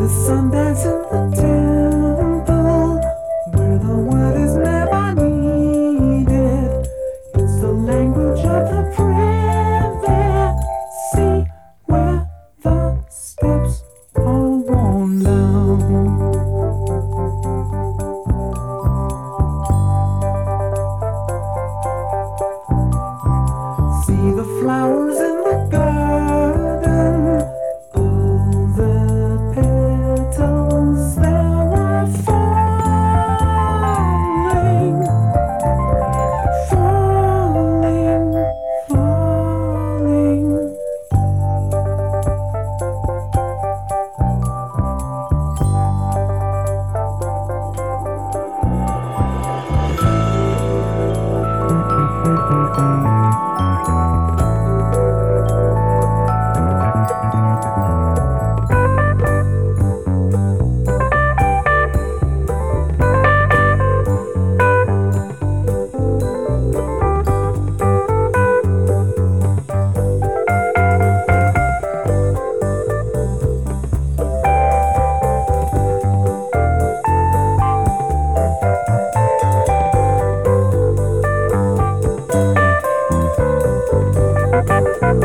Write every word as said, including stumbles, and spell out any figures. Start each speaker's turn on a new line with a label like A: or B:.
A: sun dance in the temple where the word is never needed. It's the language of the prayer there. See where the steps are worn down. See the flowers in the garden, all the petals there are falling, falling, falling. Thank you.